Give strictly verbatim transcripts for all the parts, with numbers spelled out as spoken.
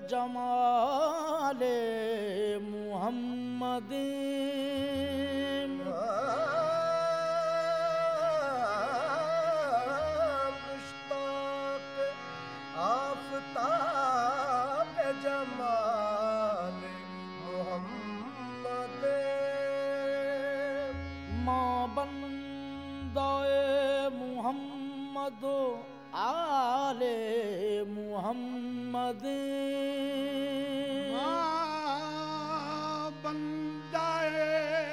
जमाले मुहम्मद मुश्ताक आफताब जमाल मुहम्मद माँ बंदाए मुहम्मद आले मुहम्मद बंदाए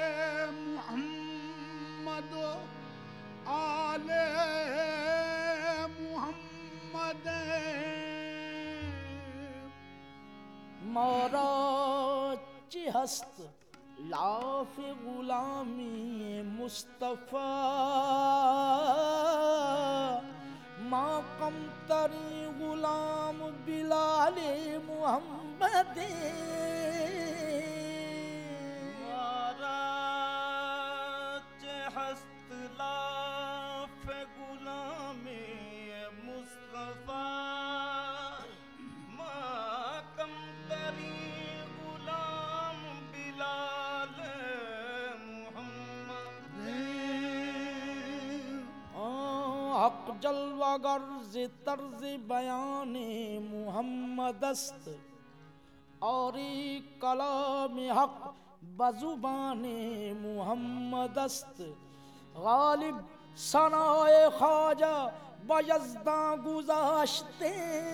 मुहम्मद आले मुहम्मद मारा चिहस्त लाफ गुलामी मुस्तफ़ा माँ कम तरी गुलाम बिलाले मुहम्मद मारा हस्त लाफ गुलामी मुस्तफा माँ कम तरी गुलाम बिलाल मुहम्मद हक जलवा गर्ज तर्ज बयाने मुहम्मदस्त और कलाम हक बजुबाने मुहम्मदस्त गालिब सनाए ख्वाजा बयज़दा गुज़ाश्ते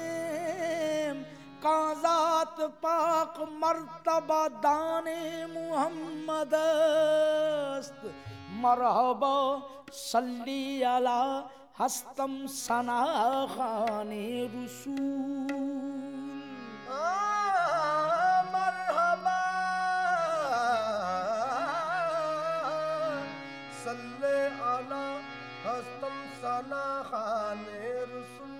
काज़ात पाक मर्तबा दाने मुहम्मदस्त मरहबा सल्ली अला हस्तम सना खाने रसूल मरहबा सल्ले अला हस्तम सना खाने रसूल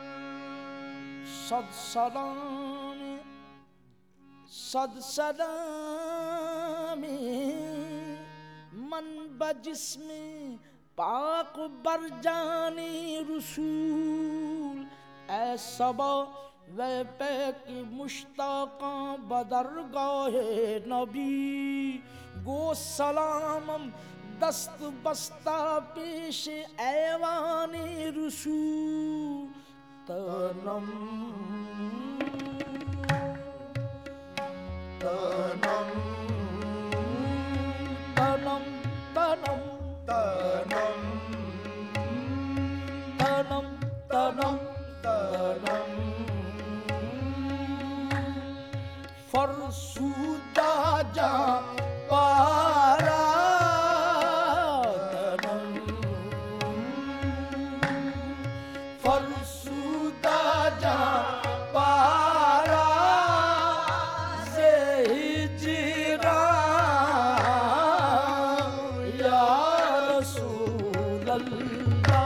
सद सलाम सद सलाम मन बजिस्म पाक बरजानी रसूल ऐ सबा वे पैक मुश्ताका बदरगाहे नबी गो सलामम दस्त बस्ता पेश ऐवाने रसूल तनम तनम तनम तनम तनम तनम तनम तनम फरसूदा जा पारा तनम फरसूदा जा पारा से हिजरा या रसूल अल्लाह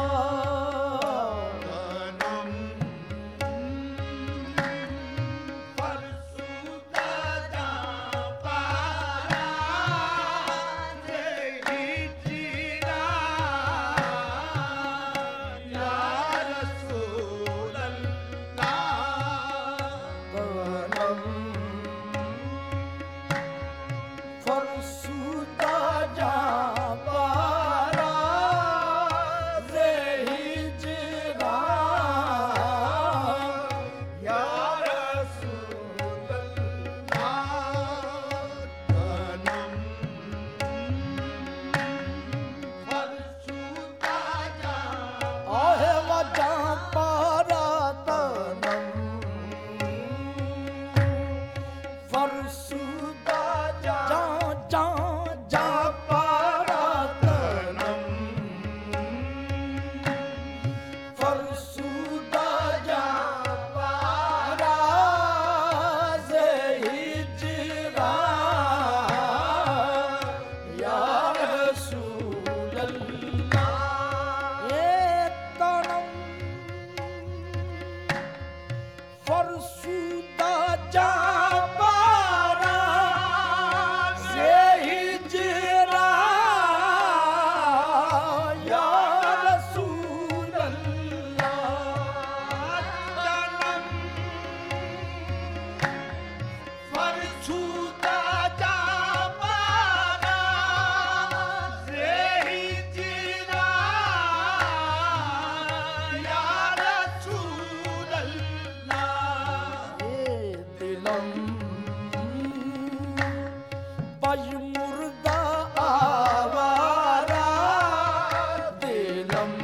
पज मुर्दा आवारा दिलम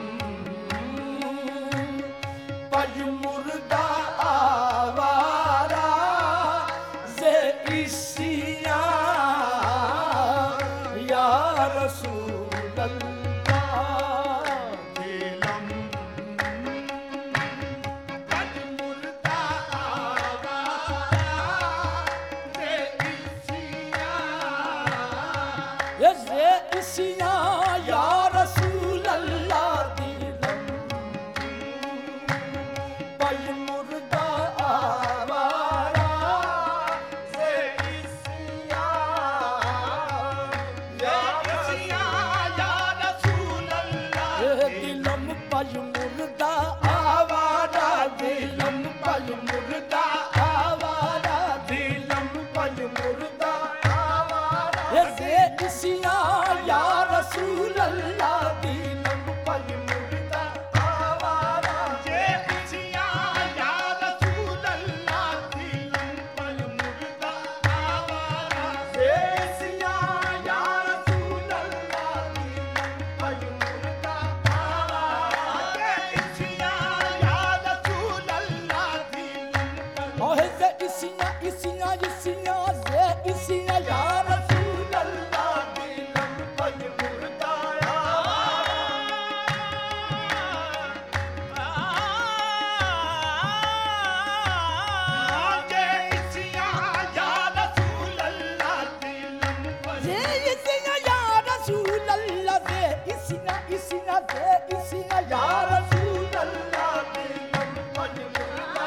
पज मुर्दा आवारा से इसिया या रसूल अल्लाह दिलम पज मुर्दा आवारा से इसिया ये से इसिया या रसूल अल्लाह दिलम पज मुर्दा आवारा से इसिया या इसिया या रसूल अल्लाह ये दिलम पज मुर्दा आवारा दिलम पज मुर्दा आवारा दिलम पज मुर्दा आवारा ये से इसिया या रसूल अल्लाह दिलम पज मुर्दा आवारा जे इसिया या रसूल अल्लाह दिलम पज मुर्दा आवारा से इसिया या रसूल अल्लाह दिलम पज मुर्दा आवारा जे इसिया या रसूल अल्लाह दिलम पज ओहे से इसिया इसिया इसिया से इसिया या रसूल अल्लाह दिलम पज मुर्दा जे इसिया या रसूल अल्लाह दिलम पज से इसिया या रसूल अल्लाह से इसिया इसिया से इसिया या रसूल अल्लाह दिलम पज मुर्दा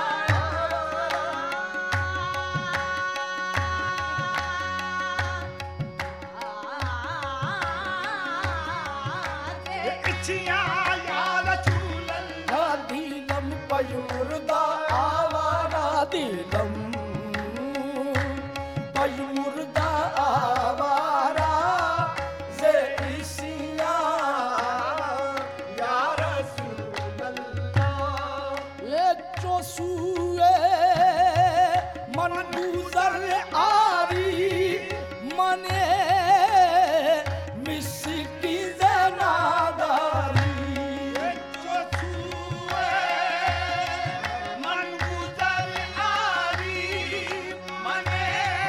इसिया या रसूल अल्लाह या दिलम पज मुर्दा आवारा दिलम पज मुर्दा आवारा से इसिया या रसूल अल्लाह ये चोसुए मन गुजर आरी मने मिसकी जनादारी जो छुए मन गुजर आरी मने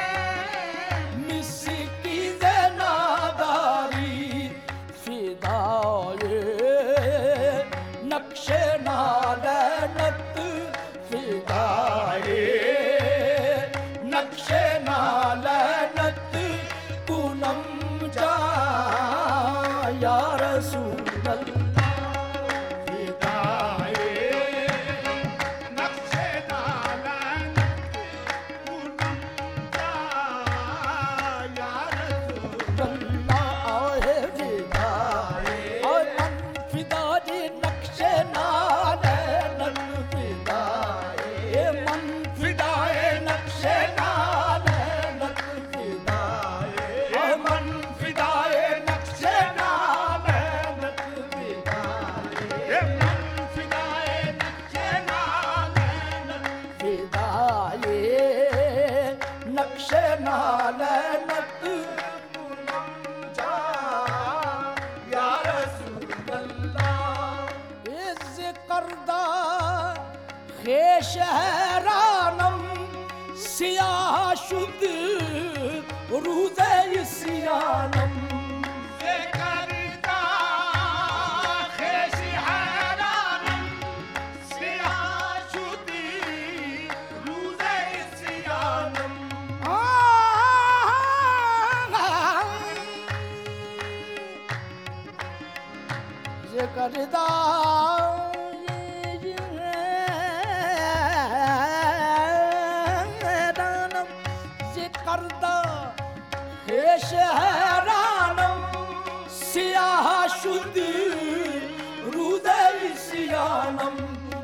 मिसकी जनादारी फिदाए नक्शे नालनत फिदाए नक्शे नालनत पूनम जा या रसूल अल्लाह विदाए नक्शे नालन पूनम जा या रसूल अल्लाह ओहे फिदाए और मन फिदाए नक्शे नालनत फिदाए मन फिदाए नक्शे नालनत फिदाए ओहे मन फिदाए नक्शे नालनत फिदाए ये मन फिदाए नक्शे नालन फिदाए नक्शे नालनत जा या रसूल अल्लाह इज करदा खेश हैरानम सियाह शुद रूज़े इस्यानम से करदा खेश हैरानम सियाशुदी रूज़े सियानम ये करदा हैरानम ये करदा खेश हैरानम सियाह शुद रूज़े इस्यानम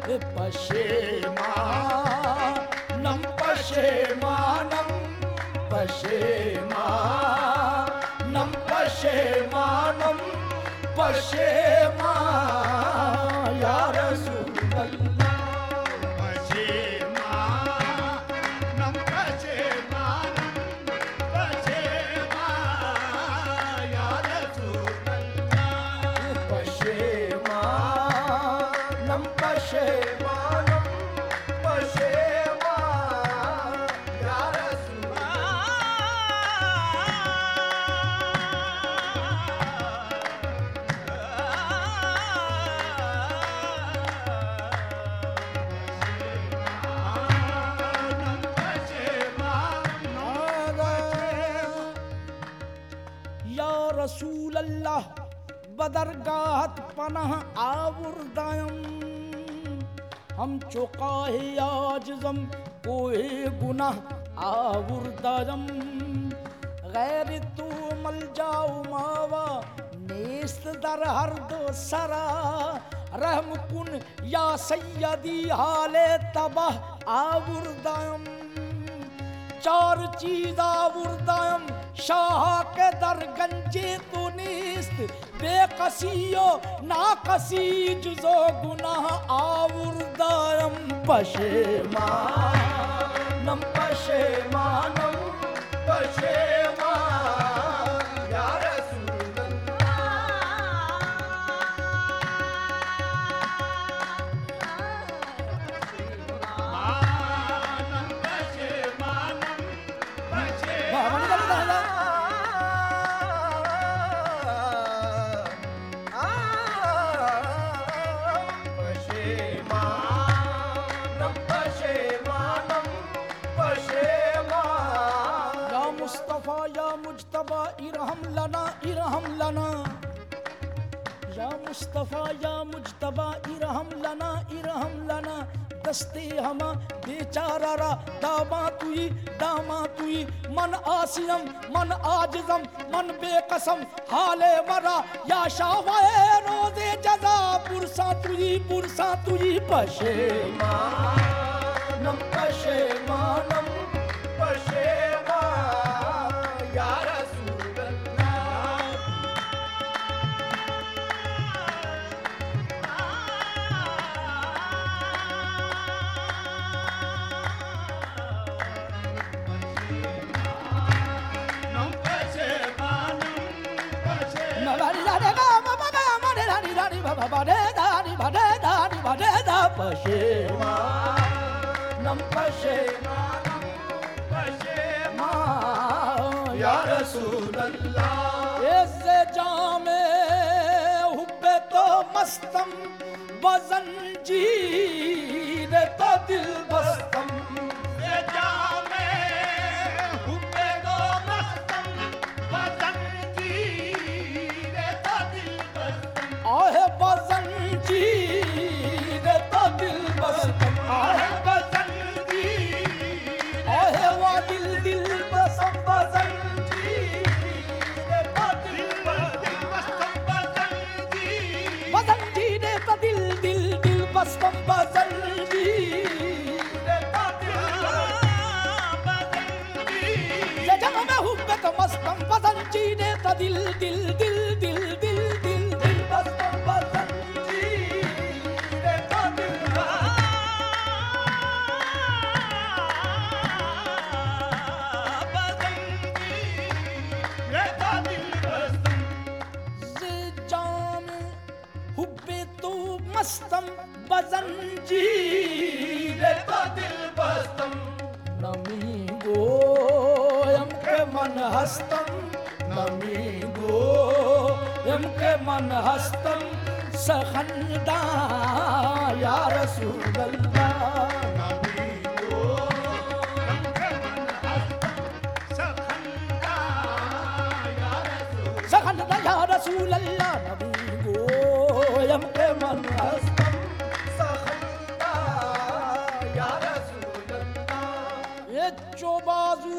पशेमानम पशेमानम पशेमानम पशेमानम पशेमा या रसूल अल्लाह पशेमानम पशेमानम पशेमा रसूल अल्लाह बदरगाहत पनाह आवुर्दायम हम चौकाहे आजम कोई गुनाह आवुर्दायम गैर तू मल जाओ मावा नेस्त दर हर दो सरा रहम कुन या सैयदी हाले तबाह आवुर्दायम चार चीज आवुर्दायम शाह के दर गंजे तो नेस्त बेकसियो नाकसी जुजो गुनाह आवुर्दायम पशेमानम पशेमानम पशेमान या रसूल इरहम लना इरहम लना या मुस्तफा या मुज्तबा इरहम लना इरहम लना दस्ते हमा बेचारा रा दामा तुई दामा तुई मन आसियम मन आजिजम मन बेकसम हाले मरा या शावाए रोज़े जज़ा पुरसा तुई पुरसा तुई पशेमानम पशेमानम पशेमान या रसूल पशेमानम पशेमानम पशेमान या रसूल अल्लाह ऐसे जामे हुब्बे तो मस्तम बजंजीर तो दिल बस्तम ये जामे हुब्बे दो मस्तम बजंजीर तो दिल बस्तम आहे बजंजीर तो दिल बस्तम आहे बजंजीर आहे वा दिल दिल बसम बजंजीर तो दिल बस्तम बजंजीर बजंजीर तो दिल दिल दिल बस्तम बजंजीर तो दिल ये जामे हुब्बे तो मस्तम बजंजीर तो दिल दिल दिल दिल दिल दिल दिल बस्तम बजंजीर तो दिल जामे हुब्बे तो मस्तम बजंजीर तो दिल बस्तम नमी गोयम के मन हस्तम नमी गोयम के मन हस्तम सखंदा या रसूल अल्लाह सखंदा या रसूल अल्लाह नबी गोयम के मन हस्तम सखंदा या रसूल अल्लाह ये चोबाजू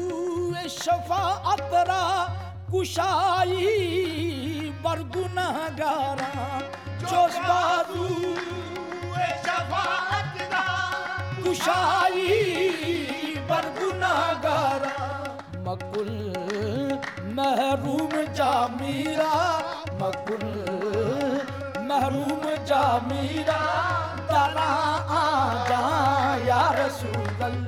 शफाअत रा कुशाई बरगुनहगारा चोबाजू शफाअत रा कुशाई बरगुनहगारा मकुल महरूम जामीरा मकुल महरूम जामीरा तरा आ जा या रसूल अल्लाह